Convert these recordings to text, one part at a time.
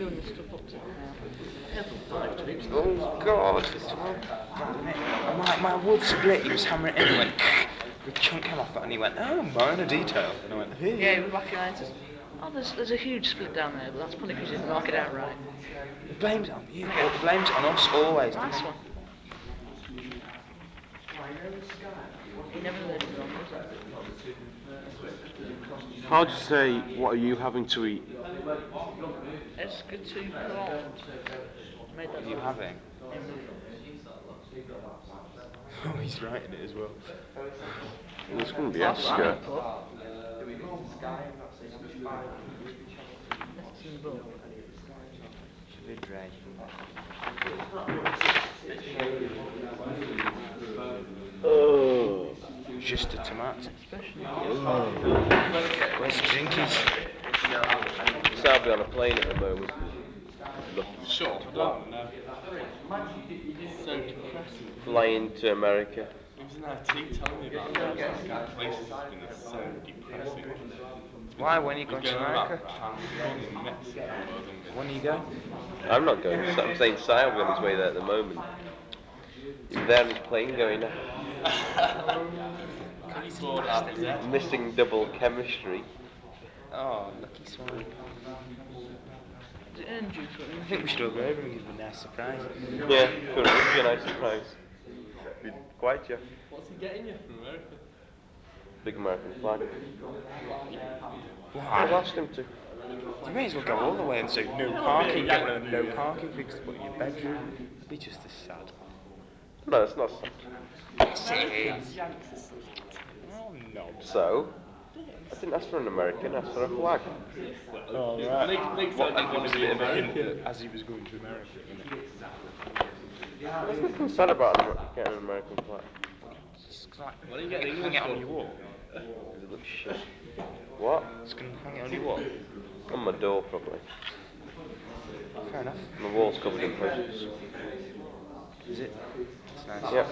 doing this stuff up to now. Careful, don't lift too deep. Oh God! Right, mate. My wood split. He was hammering it. He went. The chunk came off it, and he went, "Oh, minor detail." And I went, "Hey." Yeah, he was whacking around. Says, "Oh, there's a huge split down there, but that's funny because you didn't mark it out right." The blame's on you. The blame's on us always. Nice one. He never knows anything wrong, does he? How'd you say, what are you having to eat? Escatu prawns. Made that What are you up. having? Enough. Oh, he's writing it as well. This couldn't be That's what I'm Esker. gonna put. Next in the book. Shavidre. Oh. Just a tomato. Especially. Where's the drinkies? So I'll be on a plane at the moment. Shut up, don't know. So depressing. Flying to America. It was an IT telling me about that. Like, places has been so depressing. Why? When are you He's going to going on America? about Cancun in Mexico or something. When are you going? I'm not going. I'm saying Si will be on his way there at the moment. He's there on his plane going He's bored out of his head. missing double chemistry. Oh, lucky swipe. Is it orange juice or I think we should all go over and give him a nice surprise. Yeah, could be a nice surprise. Be quite, yeah. What's he getting you from America? Big American flag. I've Why? asked him to. You may as well go all the way and say no parking. Get one of them no parking things to put in your bedroom. It'd be just as sad. No, it's not sad. Americans, Yanks are such Oh, knobs. So, I didn't ask for an American, I asked for a flag. Oh, right. Makes What, sense and you it want was to a be bit of a hint American. that as he was going to America, wasn't it? There's nothing sad about getting an American flag. Just like, Why don't you get an hang English it on one? your wall. Because it looks shit. What? Just gonna hang it on your wall. On my door, probably. Fair enough. My wall's covered in presents. Is it? It's nice. Yep.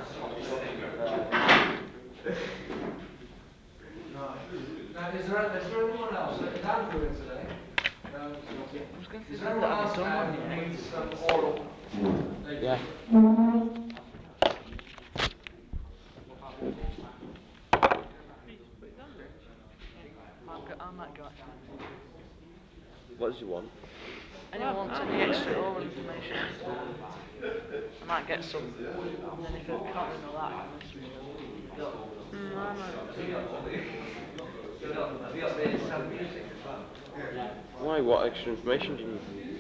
Now, is there anyone else? Is Andrew in today? I was going to Is think there that anyone I haven't else done one out who yet. needs some oral later? Yeah. I might go actually. What does you want? Anyone wants any extra oral information? I might get some. And then if I can't really know that, I can listen to Why? What extra information do you need?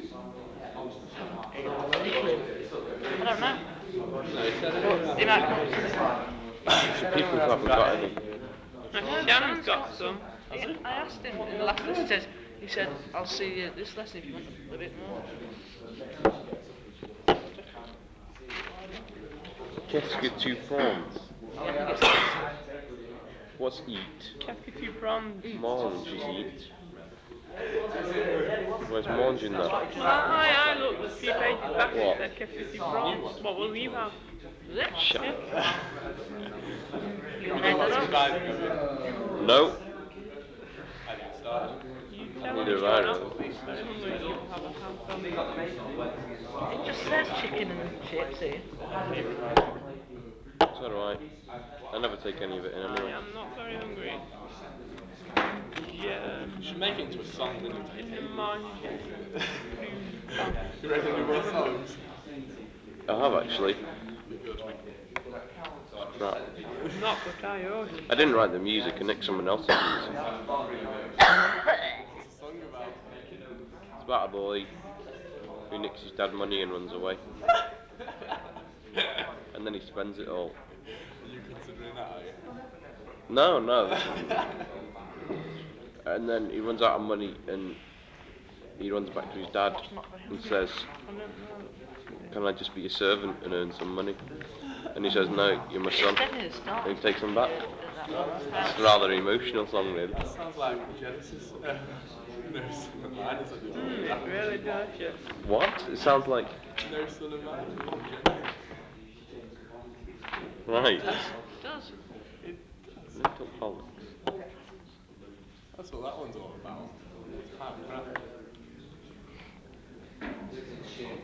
Any clue? I don't know. No, he said But anyone he hasn't might. got any. The people who haven't got any. Sean's got some. I asked him in the last lesson. He said, "I'll see you this lesson if you want a bit more." Qu'est-ce que tu prends? Yeah, I think it's What's eat? Qu'est-ce que tu prends? Mange is eat. Where's mange in that? I looked a few pages back and it What? said Qu'est-ce que tu prends? What will you have? Was it? Shut Yeah. up. You You've made got that lots of up? advising, have you? No. I didn't start. You tell him Neither if have I, you're not really. very hungry, you will have a pound sandwich. It just says chicken and chips here. So do I. I never take any of it in anyway. I am not very hungry. You should make it into a song, wouldn't In the you? morning. You ready any more songs? I have actually. Be good. Right. Not the coyote. I didn't write the music, I nicked someone else's music. What's the song about? It's about a boy who nicks his dad money and runs away. And then he spends it all. Are you considering that, are you? No, no. And then he runs out of money and he runs back to his dad What's not very and hungry? says, I don't know. "Can I just be your servant and earn some money?" And he says, "No, you're my It's son." definitely the start. And he takes him back. It's a That rather emotional song, really. That sounds like Genesis. No Son of Mine or something like that. really does, yeah. What? It sounds like... No Son of Mine from Genesis. Right. It does. It does. Little bollocks. That's what that one's all about. It's quite crap.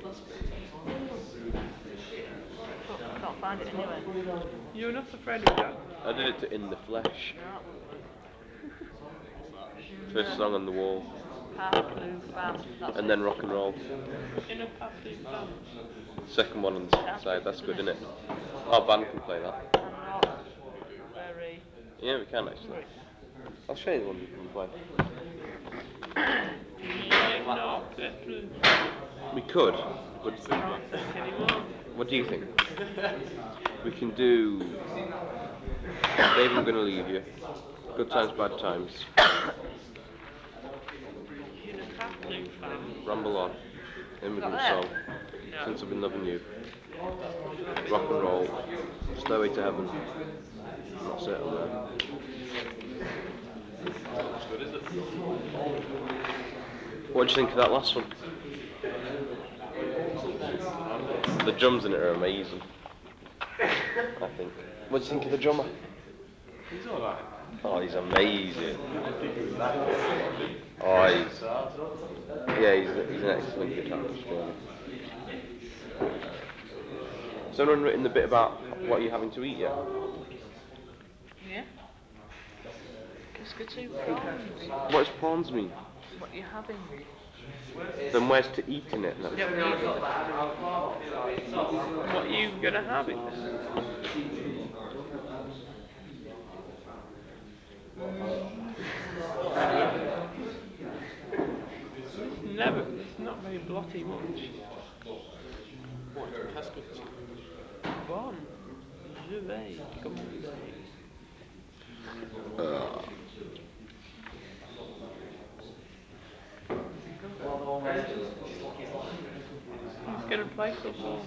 That's a bit too small. Fuck, I can't find it anyway. You're not afraid of Jack? I did it to In the Flesh. No, that wouldn't work. What's that? First song on the wall. Parflou Femme, that's And it. then Rock and Roll. In a Parflou Femme. Second one on the Sounds side. pretty That's good, good, isn't doesn't it? Our band can play that. I'm not very. Yeah, we can actually. Hungry. I'll show you the one you can play. I'm not Petrus. We could, but You can't think anymore. what do you think? We can do Babe, I'm Gonna Leave You. Good Times, Bad Times. In a Parflou Femme. Ramble On. Immigrant Not Song. there? No. Since I've Been Loving You. That's probably the bit. Rock and Roll. Stairway to Heaven. And that's it on there. Not much good, is it? What do you think of that last one? The drums in it are amazing. I think. What do you think of the drummer? He's alright. Oh, he's amazing. I think he was that good. Oh, he's an excellent guitarist, really. Has anyone written the bit about what you're having to eat yet? Yeah. Qu'est-ce que tu prends? What does prawns mean? What you having? Then where's to eat in it? No. You don't eat it. What are you gonna have it? It's not very blotty much. What, qu'est-ce que tu... Bon, je vais commander. Who's gonna play football?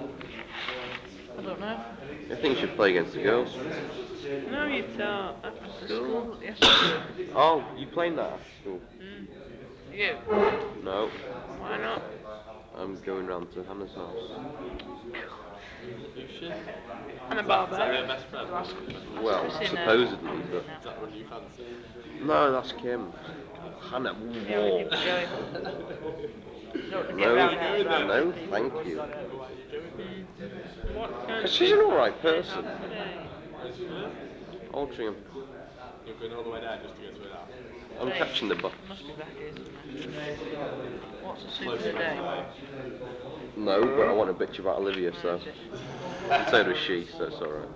I don't know. I think you should play against the girls. No, you can't. After After school. school, yes I do. Oh, you playing that after school? You? No. Why not? I'm going round to Hannah's house. You should. Hannah Barbera. Is that your best friend? Last, Well, Christmas in supposedly, Oxford but... now. Is that one you fancy? No, that's Kim. Hannah, Yeah, we whoa. keep going. Don't want to get No, round there as well. no, People. thank you. Why are you going there? What kind Because of she's an big alright plans person. do you have today? Huh? Altrincham. You're going all the way there just to go to that. I'm Hey, catching the bus. must be Becky's, isn't it? What's the soup Close of the friends day? away. No, but I want to bitch about Olivia, Where so... is it? And so does she, so it's alright.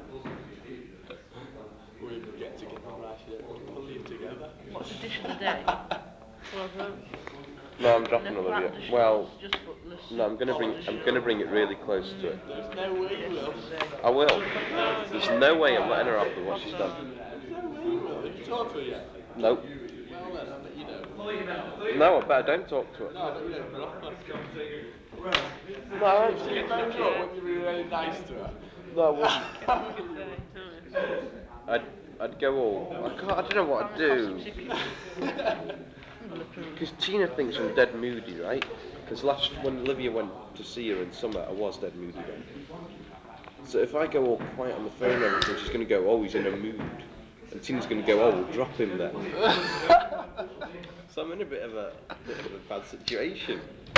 We get together, right? Pull you together. What's the dish of the day? No, I'm No dropping Olivia. planned, Well, just put the no, I'm gonna bring it really close to it. There's no way you will. I will. There's no way I'm letting her off with what she's done. There's no way you will. Have you talked to her yet? Nope. Well then, I bet you don't. No, I better don't talk to her. No, I bet you don't drop her. No, I If she comes up, would you be really nice to her? No, I wouldn't. I'd go all. I don't know what I'd do. Because Tina thinks I'm dead moody, right? Because when Olivia went to see her in summer, I was dead moody then. So if I go all quiet on the phone and everything, she's going to go, oh, he's in a mood. And Tina's going to go, oh, we'll drop him then. So I'm in a bit of a bad situation.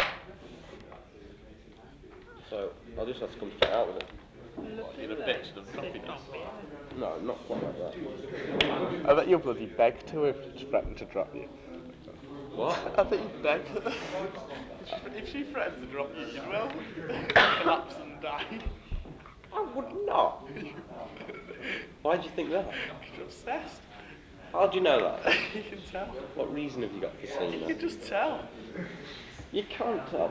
So I'll just have to come straight out with it. What, you're a bitch and I'm dropping you? No, not quite like that. I bet you'll bloody beg to him to threaten to drop you. What? I bet you'd beg. If she threatened to drop you, you'd well collapse and die. I would not. Why do you think that? You're obsessed. How do you know that? You can tell. What reason have you got for saying You that? can just tell. You can't tell.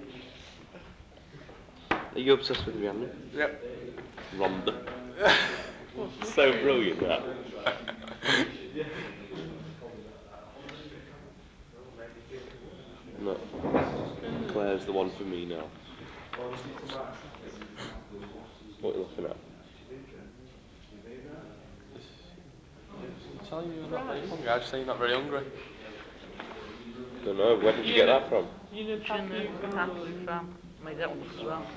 Are you obsessed with Rihanna? Yep. Rhonda. So brilliant that. No. Claire's the one for me now. What are you looking at? I'm telling you, you're not very hungry. I just say you're not very hungry. Don't know. Where did you get that from? Je ne pas plus femme. Made that one up as well.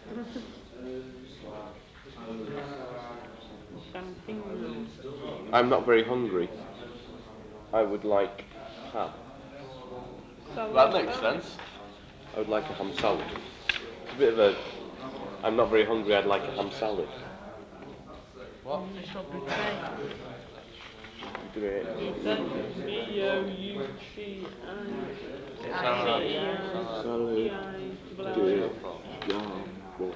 Champignon. I'm not very hungry. I would like ham. That makes sense. I would like a ham salad. bit of a. I'm not very hungry. I'd like a ham salad. What? It's not buffet. Great. Is it Salad. I-C-E-I? Salad. E-I, double What's I. your from? Gumbo.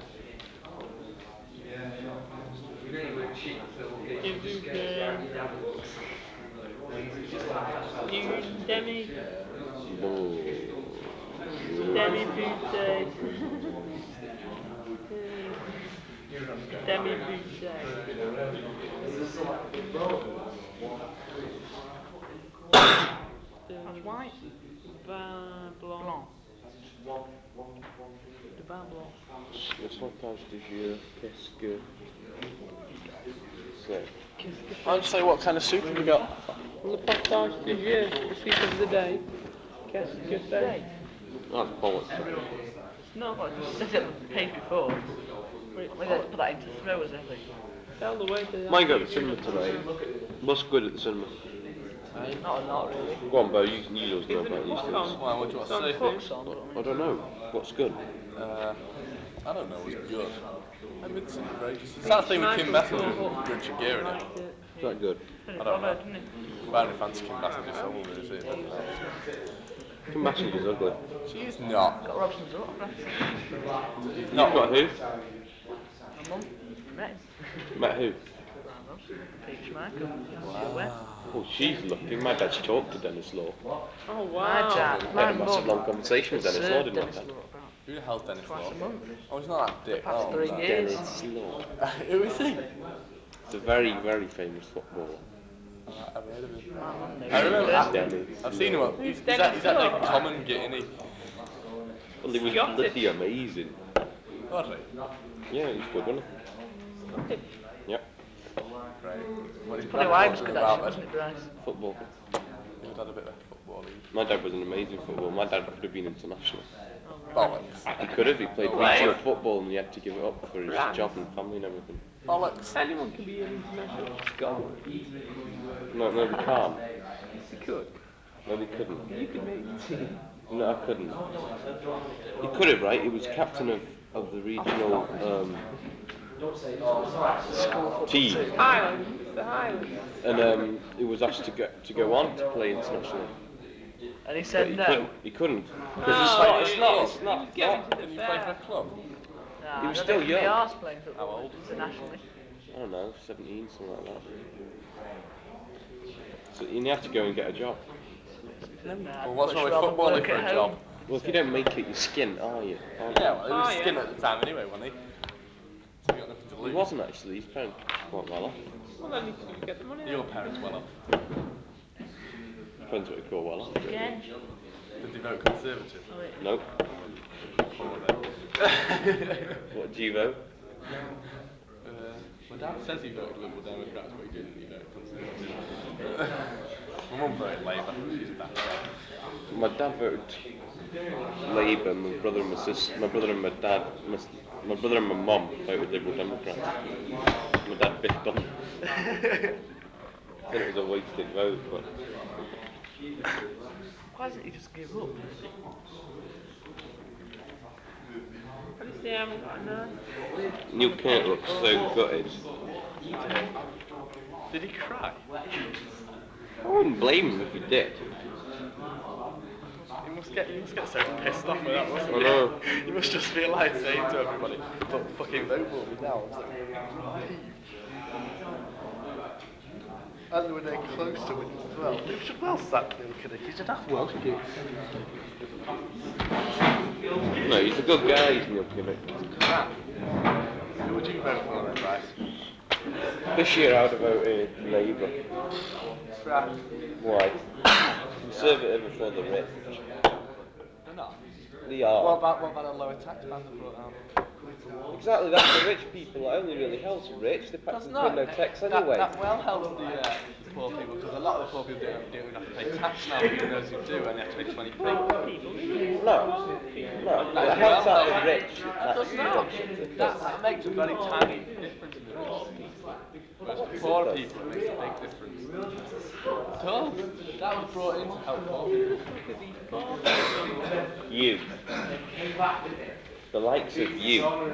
We know you were cheap, so we'll get you Give just get it, down doubles. Just like that. you demi, Bo. demi buffet. Demi buffet. That's white. Vin blanc. De vin blanc. Le sautage du jour, qu'est-ce que c'est? Qu'est-ce que I'll c'est? just say what kind of soup have you got? Le partage du jeu. The soup of the day. Qu'est-ce que c'est? That's bollocks. No, well, it says it on the page before. We put that into throwers, I think. Tell the waiter. Mine go to the cinema tonight. What's good at the cinema? Not a lot, really. Go on, Bo, you just know Isn't about these Hook on? things. Why, what do you want to say? Hook's on, I don't know. What's good? I don't know what's good. I haven't been to cinema for ages. It's Peach that thing with Kim Michael Basinger saw and Richard Gere in it. liked it. Is that good? Said I it don't know. bothered, didn't it? I only fancy Kim Basinger's film movies, Yeah, he was excellent. Kim Basinger's ugly. She is not. Got Robson's autograph. He's You've not. got who? My mum met him. Met who? Brian Robson. Peach Michael. She'll win. Oh, she's looking. My dad's talked to Dennis Law. Oh, wow. Had My a massive mum long conversation with has Dennis Law, served didn't my Dennis dad? Law about Who the hell's Dennis twice Law? a month. Oh, he's not that The dick. past Oh, 3 no. years. Dennis Law. Who is he? It's a very, very famous footballer. I've heard of him. My mum knows I remember. him. Dennis I've seen him. Law. He's that the common git, isn't he? Well, he was Scottish. bloody amazing. Was he? Yeah, he's good, wasn't he? Yep. Great. What is Probably Dad why he was talking good, about actually, wasn't then? it, Bryce? Football. Your dad a bit of football My dad was an amazing footballer. My dad could have been international. bollocks. He could have. He played No way. regional football and he had to give it up for his job and family and everything. Bollocks. Anyone can be an international scholar. No, they can't. He could. No, they couldn't. You could make the team. No, I couldn't. He could have, right? He was captain of the regional School football team, team. Highlands, the Highlands. and he was asked to go on to play internationally, And he but said he no. couldn't. He couldn't because Oh, it's he not. was going to the Didn't you play for a fair. club? Nah, He was I still don't think young. arse playing football How old? internationally. I don't know, 17, something like that. So you have to go and get a job. Nah, Well, what's much wrong with rather footballing work for at a home. job? Well, if you don't make it, you're skint, are you? Aren't you? Yeah, well, he was Oh, yeah. skin at the time anyway, wasn't he? So he got nothing to He lose. wasn't actually. He's playing quite well off. Well, then you can get the money. Your parents well off. Depends what you call well off. Really. Again? Did they vote Conservative? Oh, wait. Nope. Poor them. What do you vote? My dad says he voted Liberal Democrats, but he didn't. He voted Conservative. My mum voted Labour. She's a daft girl. My dad voted Labour. My brother and my sister, my brother and my dad, my brother and my mum voted Liberal Democrats. My dad biffed on. Said it was a wasted vote, but Why doesn't he just give up? At least they haven't got a knife. Neil Kent looks so gutted. Did he cry? I wouldn't blame him if he did. He must get so pissed off with that, mustn't I he? know. He must just be like saying to everybody, "But fucking vote for me now." It's like, right. And when they're close to winning as well. They should well sack Neil Kinnock. He's a daft Welsh kid. No, he's a good guy, he's Neil Kinnock. Who would you vote for then, Bryce? This year I would have voted Labour. Why? Conservative are for the rich. They're not. They are. What about a lower tax band they brought out? Exactly, that's the rich people. It only really helps the rich. They That's practically pay not. no tax anyway. That well helps the poor people because a lot of the poor people don't even have to pay tax now, but even those who do only have to pay 20p. No, no. It helps out the rich. That does not. That makes a very tiny difference in the rich people. Whereas for poor people, it makes a big difference. It does. That was brought in to help poor people. Look at these poor people. You. The likes of you. What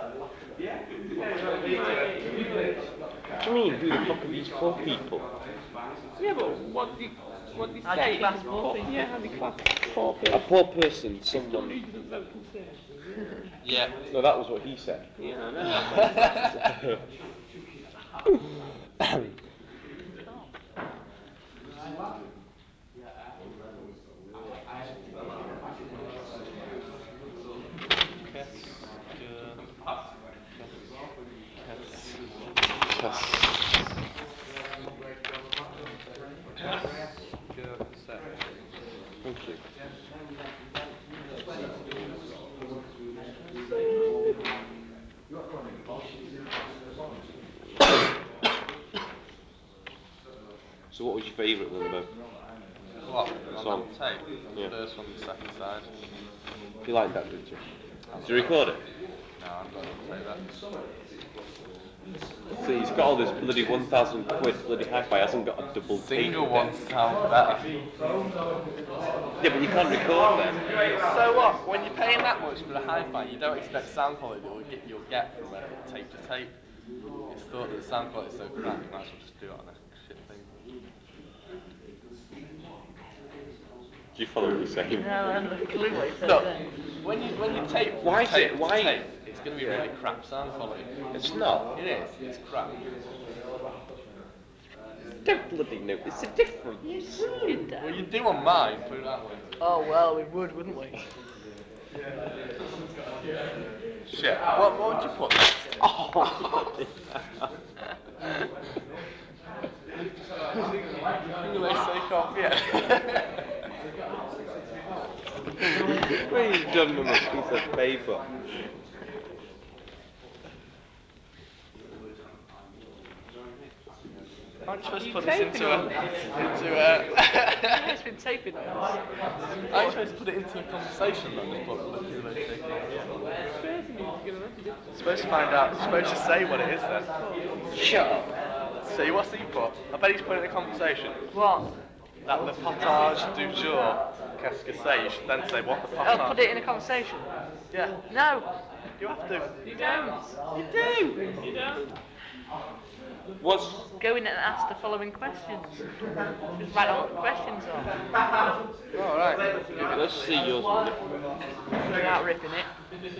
do you mean? Who the fuck are these poor people? Yeah, but what do you How'd say? you class poor people? Yeah, how do you class poor A person? poor person, It's someone someone. who doesn't vote Conservative. Yeah. No, that was what he said. Yeah, I know. Carl. Thank you. So what was your favourite then, though? What? On Song? that tape? Yeah. First one, the second side. You liked that, didn't you? Did you record it? No, I've got to take that. See, he's got all this bloody 1,000 quid bloody hi-fi, hasn't got a double tape Single with ones it. sound better. Yeah, but you can't record them. So what? When you're paying that much for a hi-fi, you don't expect sound quality that you'll get from a tape to tape. It's thought that the sound quality is so crap, you might as well just do it on a shit thing. Do you follow what he's saying? No, I haven't a clue what he said Look, then. when you tape from Why is tape it? to Why? tape, it's going to be Yeah. really crap sound quality. It's not. It is. It's crap. Don't bloody notice the difference. Well, you do on mine, put it that way. Oh well, we would, wouldn't we? Shit. What would you put next? Oh, English take off, yeah. well, he's done them a piece of paper. Aren't you supposed to You put this taping into all a... this? Yeah, it's been taping on us. Aren't you supposed to put it into a conversation, not just put look at the take off? This person needs to get a message. You're supposed to find out, you're supposed to say what it is then. Shut up. See, what's he put? I bet he's put it in a conversation. What? That le potage du jour, qu'est-ce que c'est? You should then say what the Oh, potage... put it in a conversation. Yeah, No, you have to. You don't. You do! You don't. What's... go in and ask the following questions. Just write all the questions on. Alright. Let's see yours a minute. Without ripping it.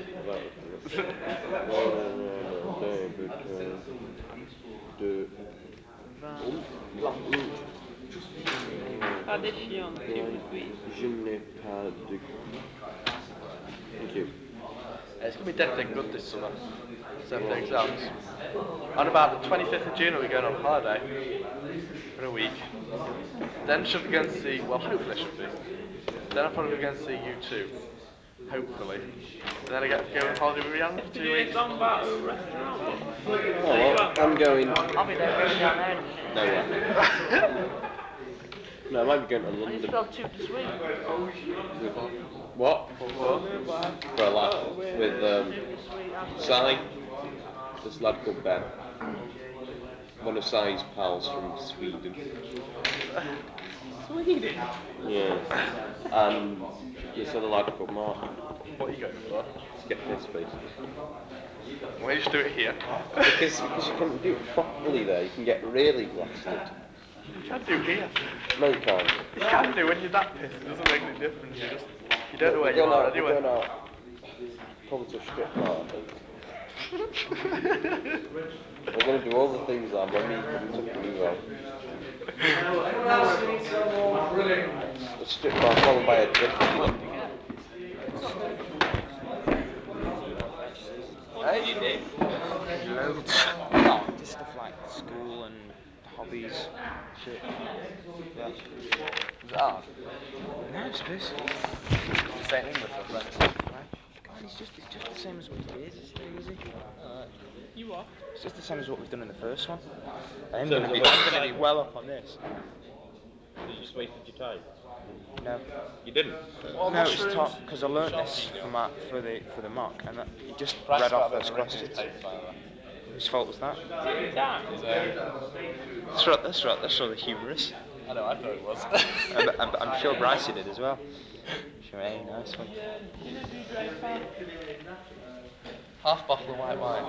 Addition, two sweet. Je n'ai pas de... Thank you. It's going to be dead good this summer. Except the exams. On about the 25th of June, we're going on holiday for a week. Then should be going to see, well, hopefully I should be. Then I'll probably be going to see you two. Hopefully. And then I get to go on holiday with Rihanna for 2 Doing weeks. a song about a restaurant. Oh, well, I'm going... I'll be there, going down there in a minute. Nowhere. No, I might be going to I London. spelled two to sweet. What? For a laugh. With, Two to sweet. Si. This lad called Ben. One of Si's pals from Sweden. Sweden. Yeah. And this other lad called Mark. What are you going for? To get pissed, basically. Why don't you just do it here? Because you can do it properly there. You can get really blasted. You can do here. No, you can't. You can do when you're that pissed. It doesn't make any difference. You don't know where We're you going are out, anyway. We're going out. Probably to a strip bar, I think. We're going to do all the things that Mummy took me out. A strip bar followed by a drink. What did you do? Loads. Oh, just stuff like school and hobbies, shit. Yeah. Was it hard? No, it's piss. Did you say it in English or French? French. God, it's just the same as what we did. It's very easy. You what? It's just the same as what we've done in the first one. I'm So gonna the be website- well up on this. So you just wasted your time? No. You didn't? No, it's top because I learnt this for the mock, and it just Brad's read got off a bit those of a wrinkly questions. taste, by the way. Whose fault was that? Is it your dad? His That's rather humorous. I know, I thought it was. I'm sure Brycey did as well. Sure, hey, nice one. Do you drive far? Half bottle of white wine.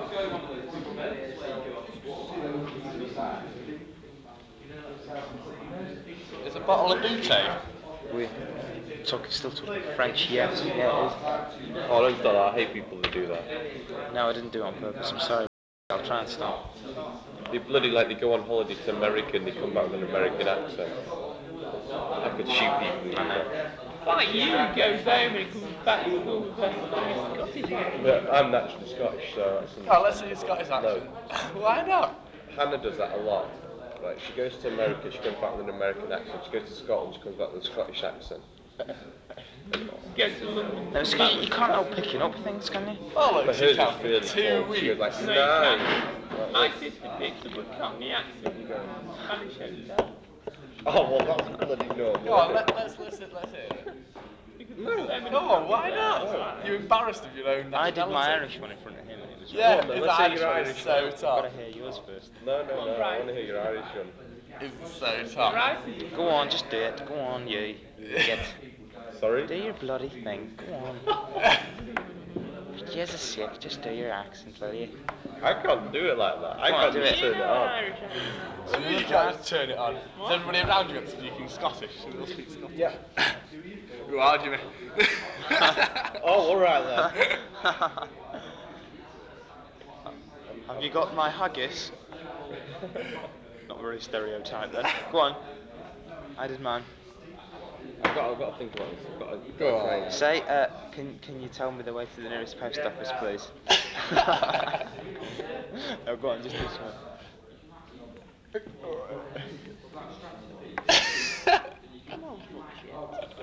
It's a bottle of Boutte. We still talking French, yes, yeah, it is. Oh, don't start that. I hate people that do that. No, I didn't do it on purpose. I'm sorry. I'll try and stop. They bloody they go on holiday to America and they come back with an American accent. I could shoot people. I know. Like you goes home and comes back full with a Scottish accent. But I'm naturally Scottish, so that's Oh, let's see your Scottish accent. Why not? Hannah does that a lot. Right, she goes to America, she comes back with an American accent. She goes to Scotland, she comes back with a Scottish accent. Go to London. No, it's 'cause you can't help picking up things, can you? Oh, look, But she hers can is for really 2 cold. She weeks. goes like, No, you no. can't. Like My this. sister picks up a Cockney accent in a Spanish hotel. Oh, well, that's bloody normal. Go on, isn't it? let's listen, let's hear it. Because No. there's so many Come on, Cockney why there. not? You're embarrassed of your own I nationality. did my Irish one in front of him and it was Yeah, Go on then, his let's hear Irish your one is Irish so one. I've got to top. hear yours first. No, I want to hear your Irish one. Is so top. Right, is it? Go on, just do it. Go on, you idiot. Sorry? Do your bloody thing. Go on. You're sick. Just do your accent, will you? I can't do it like that. I Go on, can't do just it. You turn it know an on. Irish accent. What do you mean you can't just turn it on? Is everybody around you speaking Scottish? So they all speak Scottish. Yeah. Who are you, mate? Oh, alright then. Have you got my haggis? Not very stereotype then. Go on. I did mine. I've got to think about this. I've got to Go try on. and... Say, can you tell me the way to the nearest post office, please? No, go on, just this one. Come on, fuck shit.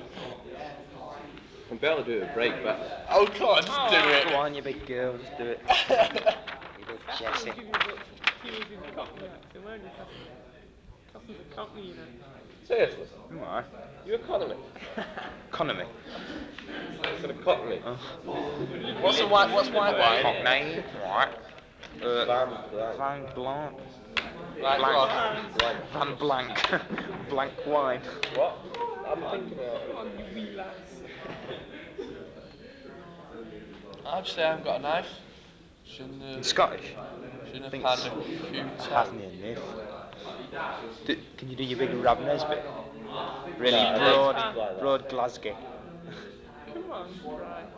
I'll be able to do it with break, but... Oh, come on, just do it. Go on, you big girl, just do it. You big That's what Jessie. give you a Cockney accent, won't you, Cossum's a Cockney, you know. Seriously? Who am I? You economy? Economy. It's an economy. Oh. What's white wine? Cockney. Right. Van Blanc. Van Blanc. Right, go Blank. on. Blank. Van Blank. Blank wine. What? I'm thinking Come about... on, you wee lass. I'd say I haven't got a knife. Shouldn't In have, Scottish. shouldn't have think had it's- a couteau. Hasn't enough. Can you do your big Rab Nesbitt? Really No, I don't speak like that. broad Glasgow. Come on, Bryce.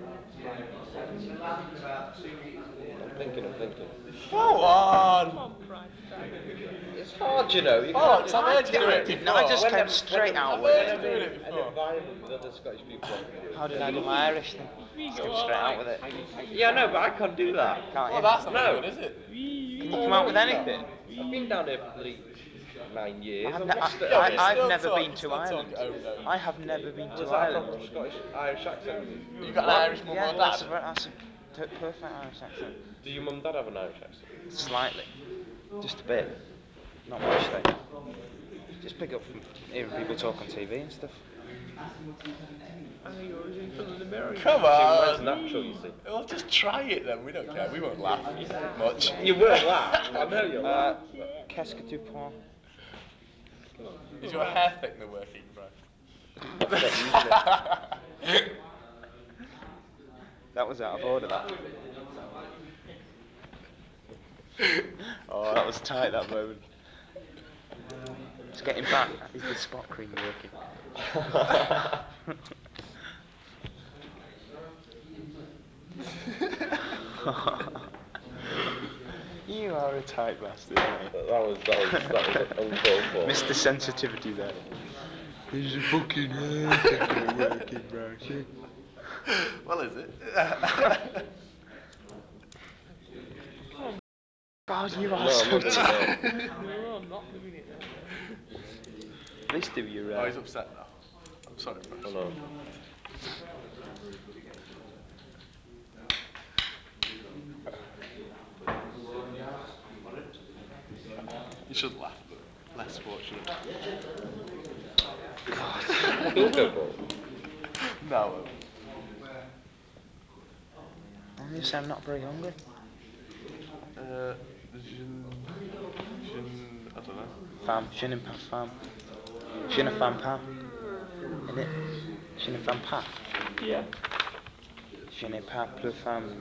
I'm thinking. Go on. Come on, Bryce, try it. It's hard, you know. You Oh, can't I've heard you do it did before. not. I just When came I'm- straight when out I'm- with heard it. you doing it in an before. environment with other Scottish people, I can do it. How did I do my Irish then? We Just go came all straight out like, with it. Yeah, no, but I can't do that. Can't Well, you? that's not No. very good, is it? Can you No, come out with it's not. anything? I've been down here for bloody 9 years. I've, I've ne- lost it. Yeah, but I, you I've still never talk- been you to still talk Ireland. over though. I have never been Was to that a Ireland. proper Scottish Irish accent? You got an What? Irish mum Yeah, or that's dad? a perfect Irish accent. Do your mum and dad have an Irish accent? Slightly. Just a bit. Not much though. Just pick up from hearing people talk on TV and stuff. I know you're always in front of the mirror. Come See, mine's on. natural, you see. Well, just try it then. We don't care. We won't laugh much. You will laugh. I know you'll laugh. Qu'est-ce que tu prends? Is your hair thickener working, bro? I've stopped using it. That was out of order, that. Oh, that was tight, that moment. It's getting back. Is the spot cream working? You are a tight bastard, mate. That was uncalled for. Mr. Sensitivity there. Is your fucking hair working, Rosie? Well, is it? God, you are No, I'm so not doing tight. that. No, I'm not doing it now. Please do your. Oh, he's upset now. I'm sorry, bro. Oh no. You should laugh, but less fortunate. Bingo ball. No. I'm just saying I'm not very hungry. I don't know. Fam, je n'aime pas fam. Je ne fais pas. Innit? Je ne fais pas. Yeah. Je n'ai pas plus femme.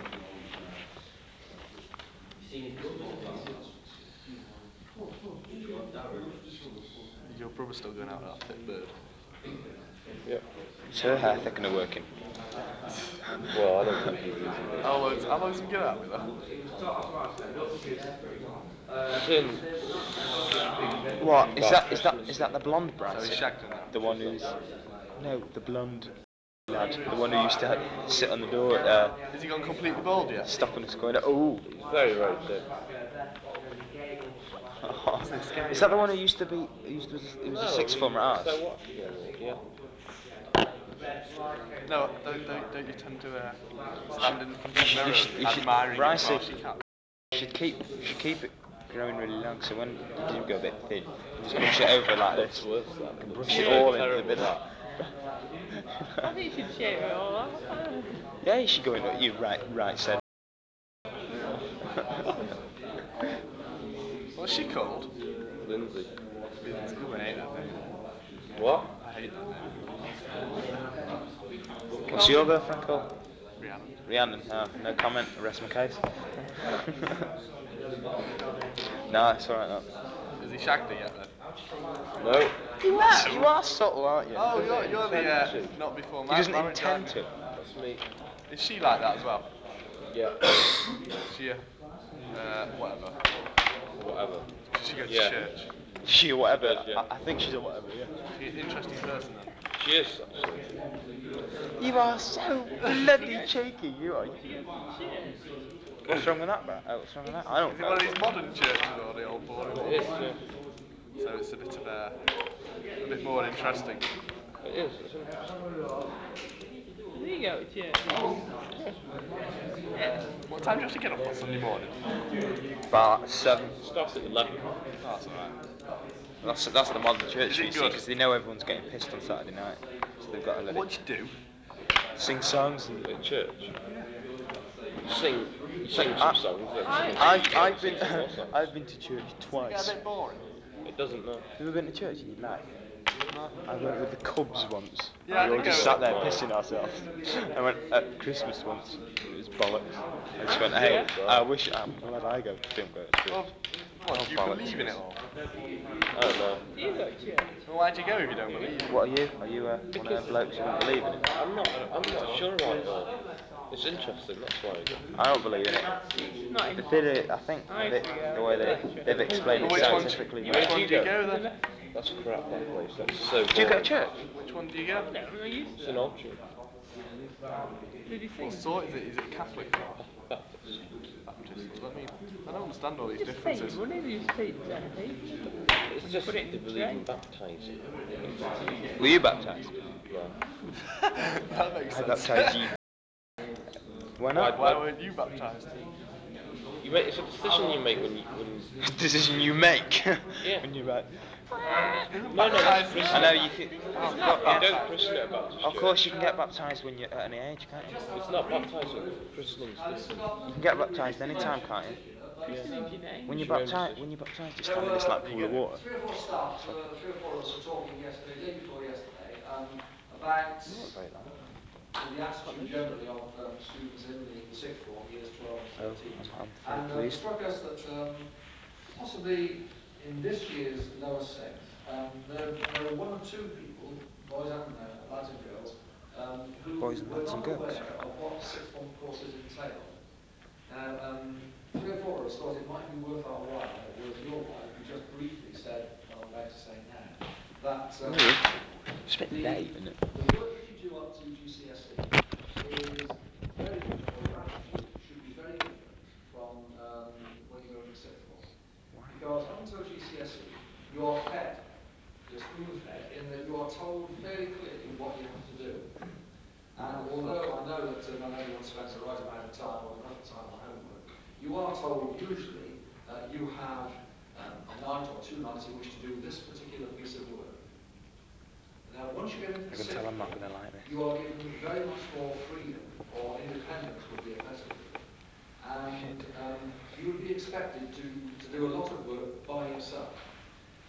Is your brother still going out with that thick bird? Yep. Is her hair thick and working? Well, I don't think he is. How long's he been going out with her? Since What? Is about that Christmas. the blonde bride? So he's shagged her now. The one who's no, the blonde lad, the one who used to sit on the door, Has he gone completely bald yet? stopping us going. Oh, He's very, very thin. Isn't it scary? is that the one who used to be? He was a sixth former at ours. So what? Yeah. No, don't you tend to stand in front of the mirror You should, admiring it Ricey, while she can't? you should keep it growing really long. So when you do go a bit thin, just brush it over like Looks this. worse that. And brush Yeah. it all into a Terrible bit. that. I think you should shave it all off. Yeah, you should go into you right said. What's she called? Lindsay. Lindsay. Ooh, I hate that name. What? I hate that name. What's your girlfriend called? Rhiannon. Rhiannon. Oh, no comment. Rest my case. No, it's alright. No. Has he shagged her yet then? No. You are subtle, aren't you? Oh, Doesn't you're the intend to. not before He doesn't marriage, aren't intend you? to. That's me. Is she like that as well? Yeah. Is she whatever? Whatever. Does she go to Yeah. church? She or whatever. does, yeah. I think she's a whatever. Yeah. She's an interesting person then. She is actually. You are so bloody cheeky. You are. What's wrong with that, bro? Oh, what's wrong with that? I don't Is it know. one of these modern churches or the old boring It ones? is. Yeah. So it's a bit more interesting. It is. It's interesting. Does he go to church? What time do you have to get up on Sunday morning? About 7. Starts at 11. Oh, that's alright. That's the modern church Is you it see good? because they know everyone's getting pissed on Saturday night, so they've got to let What it do you do? sing songs. And At church. Yeah. You sing some songs. Then I've sing been some more songs. I've been to church Does it get a twice. bit boring? It doesn't know. Have you ever been to church in your life? No. I went with the Cubs once. Yeah, I We all did just go sat with there them. pissing ourselves. I went at Christmas once. It was bollocks. I just went, hey, Yeah. I'm glad I go. Didn't go to church. Well, what, do you bollocks believe in it was. all? I don't know. Do you go to church? Well, why'd you go if you don't believe? What are you? Are you one of Because them blokes who don't believe in it? I'm not sure about it all. It's interesting. That's why I go. I don't believe in it. Not The in. theory, I think I used to the go. way they've explained Well, it which one? scientifically. Which one do you go then? That's crap. That place. That's so Do you go to boring. church? Which one do you go? No, I'm not used It's to an that. alternate. Did he What sing? sort is it? Is it Catholic or Baptist. Baptist? I mean, I don't understand all these Just say differences. what did you say to them? It's When you just put it in they the believe tray. in baptizing. Were you baptised? No. That makes I sense. baptised you. Why not? Why weren't you baptised? It's a decision you make when Decision you make yeah. when you're like, Isn't No, that's baptised? I know christening. you can. Oh, You not You yeah. don't baptised. christen at a Baptist Of church. course, you can get baptised when you're at any age, can't you? It's not baptising. Christening's different. You can get baptised any time, can't you? Christening's your name. When you're It's your own baptised, decision. you stand in this like pool of water. Three or four staff, three or four of us were talking yesterday, day before yesterday, about Not very long. the attitude generally of students in the sixth form, years 12 and Oh, 13. I'm very And it pleased. struck us that possibly in this year's lower sixth, there were one or two people, boys and lads and girls, who Boys and were lads and not girls. aware of what sixth form courses entail. Now, three or four of us thought it might be worth our while, or worth your while, if we just briefly said what I'm about to say now, that It's a bit the, late, isn't it? the work that you do up to GCSE is very different, or your attitude should be very different from when you go into sixth form. Because up until GCSE, you're fed, you're spoon fed, in that you are told fairly clearly what you have to do. And although I know that not everyone spends the right amount of time or enough time on homework, you are told usually you have a night or two nights in which to do this particular piece of work. Now, once you get into the I can sixth tell I'm not form, going to like this. you are given very much more freedom, or independence would be a better word, and you would be expected to do a lot of work by yourself.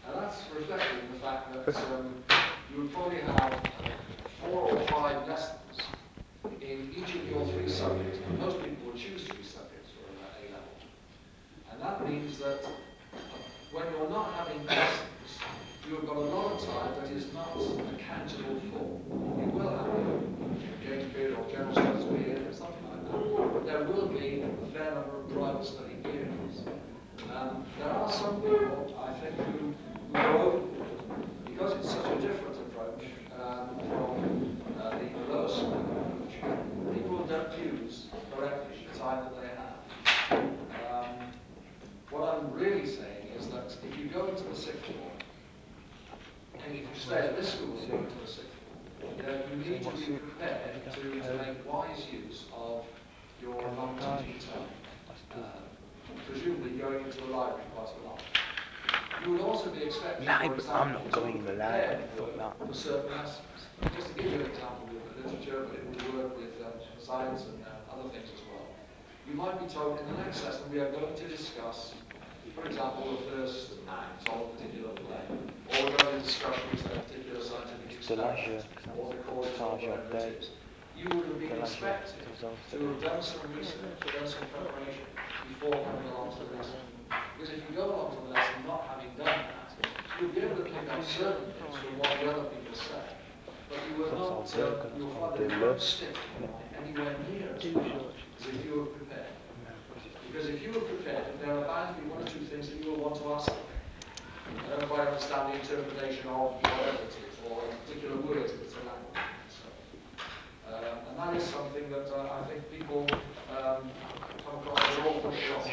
And that's reflected in the fact that you would probably have 4 or 5 lessons in each of your 3 subjects. Now, most people would choose 3 subjects for A level. And that means that when you're not having lessons, you have got a lot of time that is not accountable for. You will have a games period or general studies period or something like that, but there will be a fair number of private study periods. There are some people, I think, who go overboard because it's such a different approach from the lower school approach. People don't use correctly the time that they have. What I'm really saying is that if you go into the sixth form, and if you stay at this school and go into the sixth form, you need to be prepared to make wise use of your non-teaching time, presumably going into the library quite a lot. You would also be expected, for I'm example, not to going have in the library. prepared Fuck work that. for certain lessons. Just to give you an example with literature, but it would work with science and other things as well. You might be told in the next lesson we are going to discuss, for example, the first act of a particular play, or we're going to discuss a particular scientific experiment, or the causes of whatever it is. You would have been expected to have done some research, done some preparation before coming along to the lesson. Because if you go along to the lesson not having done that, you'll be able to pick up certain bits from what the other people say, but you will not. You will find that it won't stick anywhere near as well as if you were prepared. Because if you were prepared, there are bound to be 1 or 2 things that you will want to ask them. I don't quite understand the interpretation of whatever it is, or a particular word in the language, and so on. And that is something that I think people come across as awfully wrong.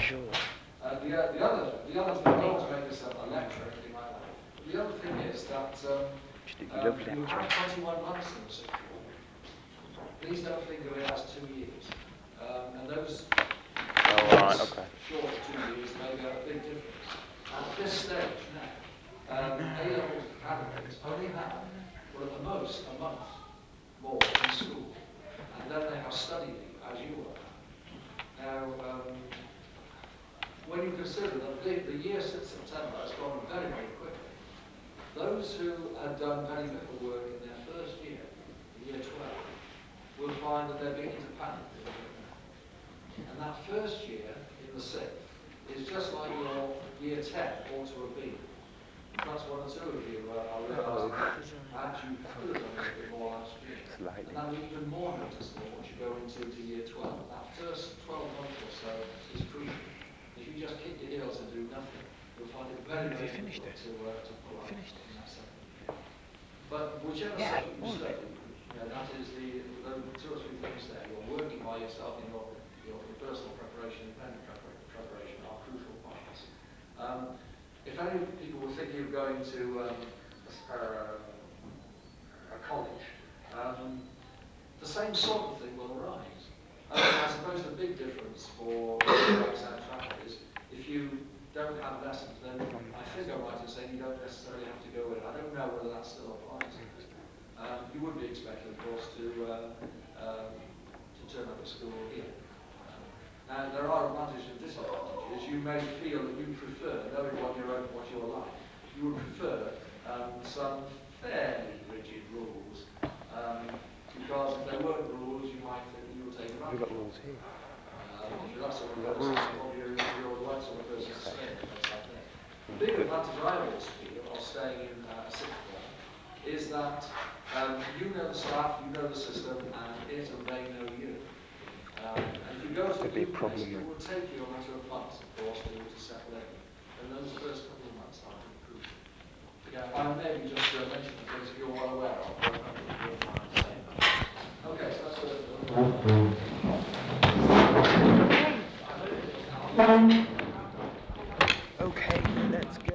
The other thing, I don't want to make this a lecture or anything like that, but the other thing is that you have 21 months in the sixth form. Please don't think of it as 2 years. And those months short of 2 years make a big difference. At this stage now, A-level candidates only have, well, at the most, a month more in school, and then they have study leave, as you will have. Now, when you consider that the year since September has gone very, very quickly, those who had done very little work in their first year, in year 12, will find that they're beginning to panic a little bit now. And that first year, in the sixth, is just like your year 10 ought to have been. And perhaps 1 or 2 of you are realising that perhaps you could have done a little bit more last year. And that'll be even more noticeable once you go into year 12. That first 12 months or so is crucial. If you just kick your heels and do nothing, you'll find it very, very difficult to pull out in that second year. But whichever subject you study, that is the 2 or 3 things there. You're working by yourself in your personal preparation, independent preparation are crucial parts. If any people were thinking of going to a college, the same sort of thing will arise. I suppose the big difference for Wrexham Trafford is if you don't have lessons, then I think I'm right in saying you don't necessarily have to go in. I don't know whether that still applies here. You would be expected, of course, to turn up at school here. Now, there are advantages and disadvantages. You may feel that you prefer, knowing what you're like, you would prefer some fairly rigid rules, because if there weren't rules, you might think that you were taking advantage of them. If you're that sort of person, probably you're the right sort of person to stay in a place like this. The big advantage I always feel of staying in a sixth form is that you know the staff, you know the system, and it and they know you. And if you go to a new place, it will take you a matter of months, of course, to settle in. And those first couple of months are pretty crucial. Yeah, I maybe just mentioning things that you're well aware of, but I think it's worth saying that. Okay, so that's a little Okay, let's go.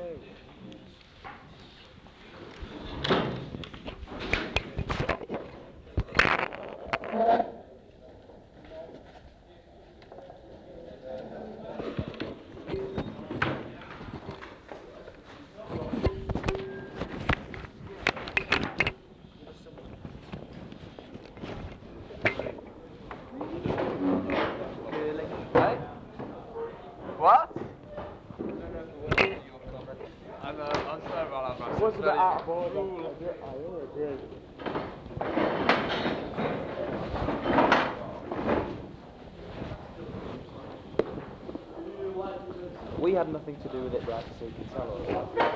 We had nothing to do with it, Brad, so you can tell us.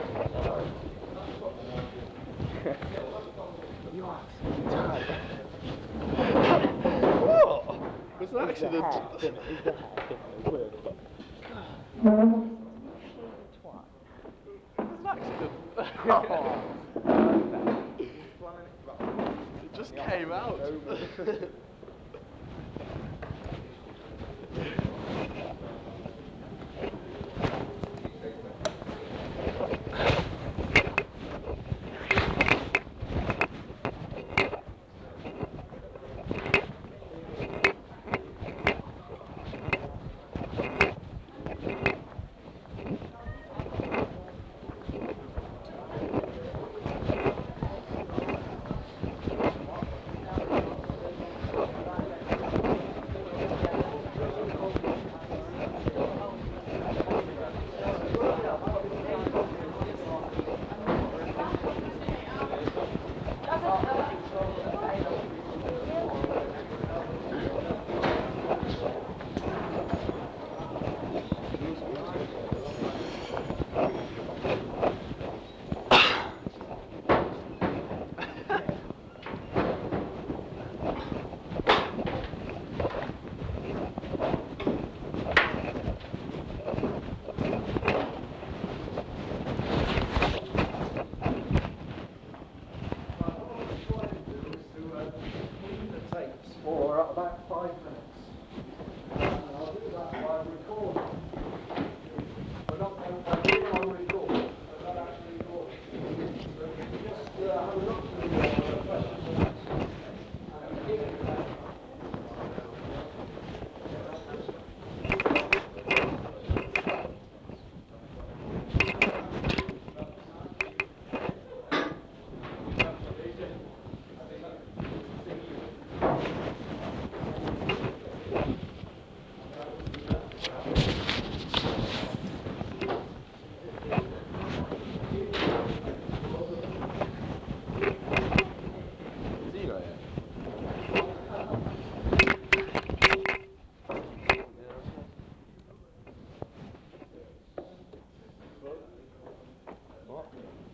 You are tight. What? It was an accident. Is the hair working? It was an accident. It just came out. Right, what I'm going to try and do is to clean the tapes for about 5 minutes. And I'll do that by recording. But not by doing it on record, but not actually recording. So if you can just have a look through your questions and answers and repeat it back. Zero, yeah. What?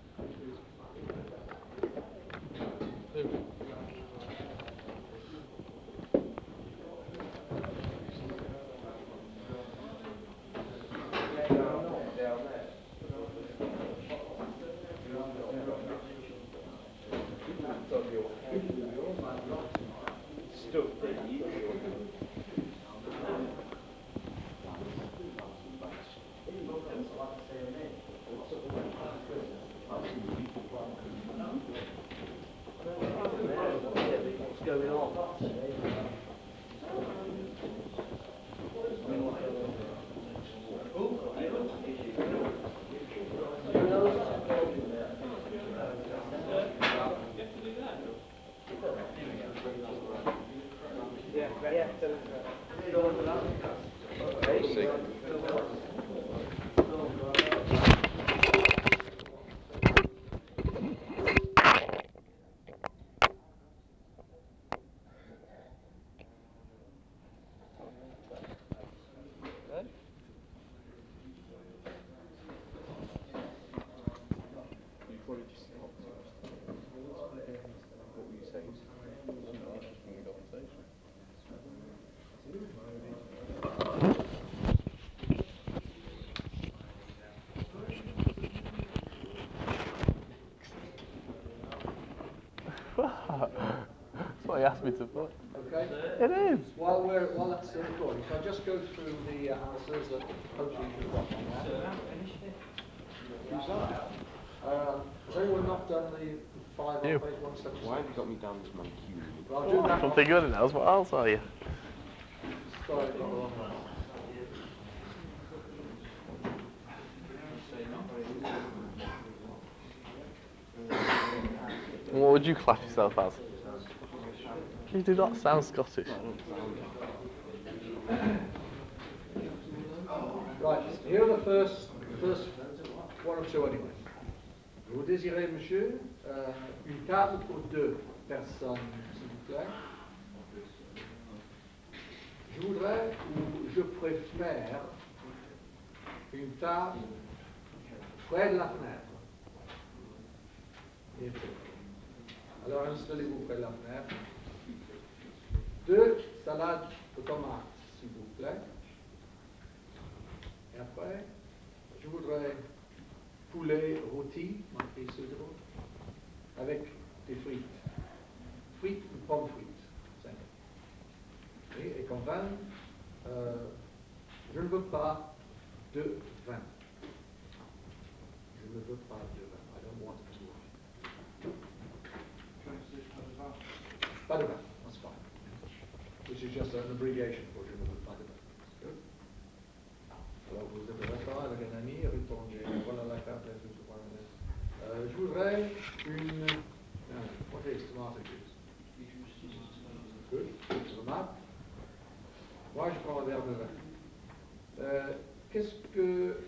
What's going on? You've already stopped. What were you saying? Interesting conversation. That's what he asked me to put. Okay. It is. While that's still recording, shall I just go through the answers that hopefully you should have got on there? Who's that? Has anyone not done the 5 on You. page 176? Why have you got me down as Mancunian? Well, I'll do that one. Something good in else. What else are you? Sorry, I got the wrong one. What would you class yourself as? You do not sound Scottish. No, I don't sound it. Right, here are the first one or two anyway. Vous désirez, monsieur, une table pour 2 personnes, s'il vous plaît? Je voudrais ou je préfère une table près de la fenêtre. Et tout. Alors installez-vous près de la fenêtre. 2 salades de tomates, s'il vous plaît. Et après, je voudrais poulet rôti, marqué suitable, avec des frites. Frites ou pommes frites, simple. Et comme vin, je ne veux pas de vin. Je ne veux pas de vin. I don't want to wine. Pas de vin, that's fine. Which is just an abbreviation for je ne veux pas de vin. Good. Alors vous êtes au restaurant avec un ami, répondez, voilà la carte, je voudrais une, what is tomato juice? Good, tomate. Moi je prends un verre de vin. Qu'est-ce que...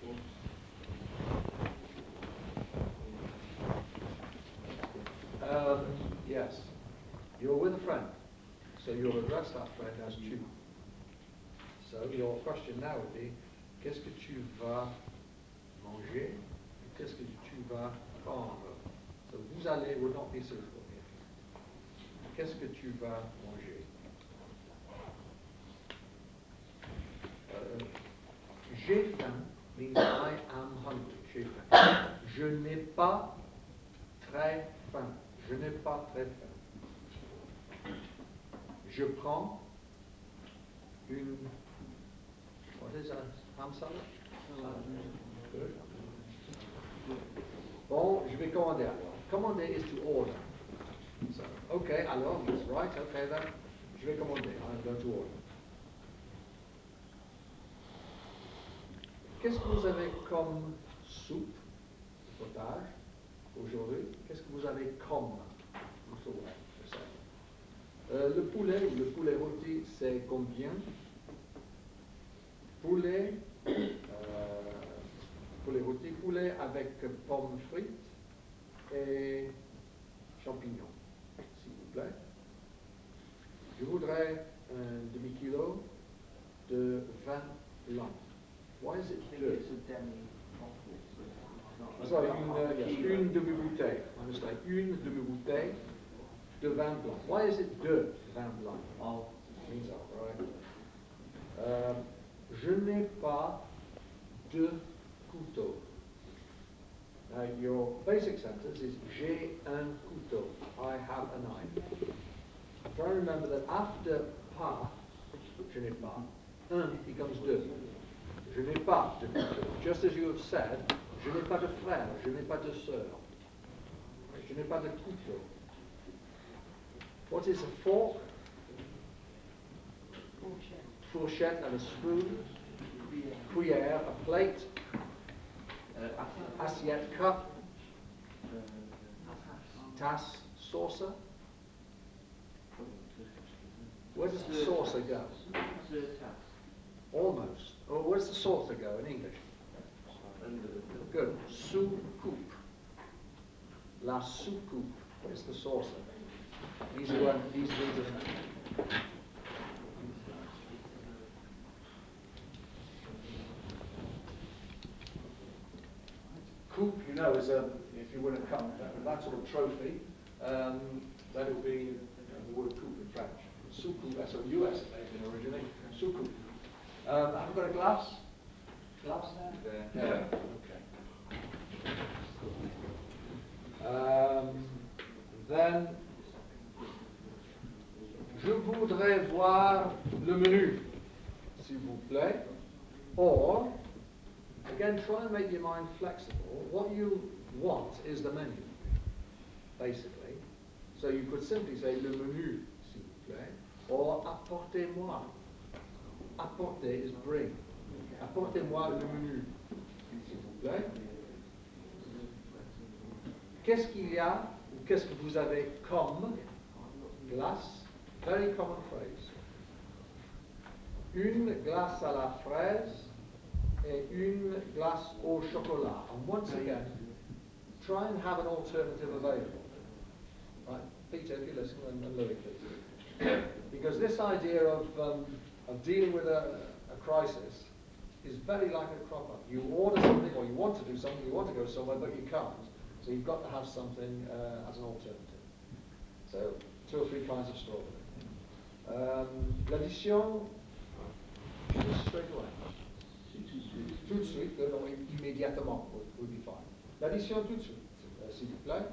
yes, you're with a friend, so you'll address that friend as tu. So your question now would be, qu'est-ce que tu vas manger? Qu'est-ce que tu vas prendre? So vous allez would not be suitable here. Qu'est-ce que tu vas manger? J'ai faim means I am hungry. J'ai faim. Je n'ai pas très faim. Je n'ai pas très faim. Je prends une... What is that? Ham salad? Good. Bon, je vais commander alors. Commander is to order. So, okay, alors means right, okay then. Je vais commander. I'm going to order. Qu'est-ce que vous avez comme soupe, potage, aujourd'hui? Qu'est-ce que vous avez comme? Le poulet ou le poulet rôti, c'est combien? Poulet, poulet rôti, poulet avec pommes frites et champignons, s'il vous plaît. Je voudrais un demi-kilo de vin blanc. Why is it deux? Sorry, une demi-bouteille. Une demi-bouteille de vin blanc. Why is it de vin blanc? Means of, right? Je n'ai pas de couteau. Now, your basic sentence is j'ai un couteau. I have a knife. Try and remember that after pas, je n'ai pas, un becomes deux. Je n'ai pas de couteau. Just as you have said, je n'ai pas de frère, je n'ai pas de sœur. Je n'ai pas de couteau. What is a fork? Fourchette and a spoon. Cuillère, a plate. Assiette, cup. Tasse, saucer. Where does the saucer go? Almost. Oh, where's the saucer go in English? Good. Soucoupe. La soucoupe is the saucer. These are different. Coupe, you know, is if you win a cup, that sort of trophy, that would be the word coupe in French. Soucoupe, S-O-U-S it may have been originally. Soucoupe. Have I got a glass? Glass there? Yeah. Okay. Then, je voudrais voir le menu, s'il vous plaît. Or, again, try and make your mind flexible. What you want is the menu, basically. So you could simply say le menu, s'il vous plaît, or apportez-moi. Apporter is bring. Apportez-moi le menu, s'il vous plaît. Qu'est-ce qu'il y a, ou qu'est-ce que vous avez comme glace? Very common phrase. Une glace à la fraise et une glace au chocolat. And once again, try and have an alternative available. Right, Peter, if you listen, and Louis, please. Because this idea of dealing with a crisis is very like a crop up. You order something, or you want to do something, you want to go somewhere, but you can't. So you've got to have something as an alternative. So 2 or 3 kinds of strawberry. L'addition, just straight away. Tout de suite, good, or immédiatement would be fine. L'addition tout de suite, s'il vous plaît.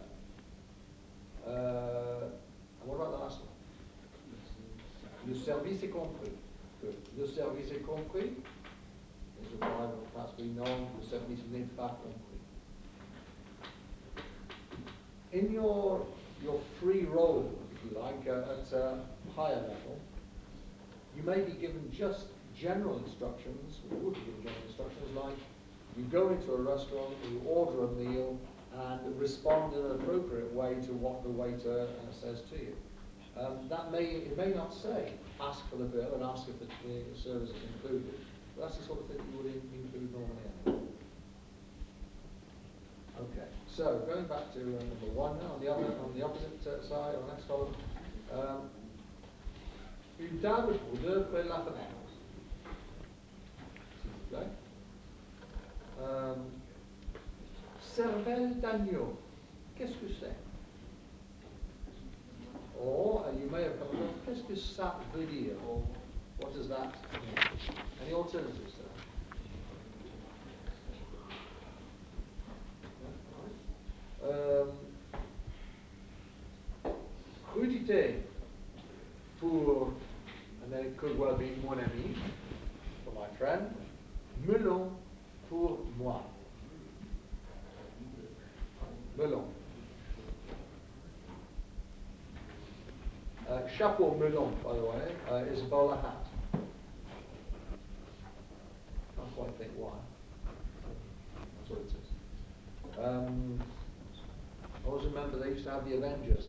And what about the last one? Le service est compris. Good. Le service est compris. Is the verb perhaps be known, le service n'est pas compris. In your free role, if you like, at a higher level, you may be given just general instructions, or would be given general instructions like you go into a restaurant, you order a meal, and respond in an appropriate way to what the waiter says to you. It may not say ask for the bill and ask if the service is included, but that's the sort of thing you would include normally anyway. Okay, so going back to number 1 now, on the opposite side, on the next column. Une table pour 2 près de la fenêtre. S'il vous plaît. Cervelle d'agneau. Qu'est-ce que c'est? Or, you may have come across, qu'est-ce que ça veut dire? Or, what does that mean? Any alternatives to that? Crudité pour, and then it could well be mon ami, for my friend. Melon pour moi. Melon. Chapeau melon, by the way, is a bowler hat. Can't quite think why. That's what it is. I always remember they used to have the Avengers.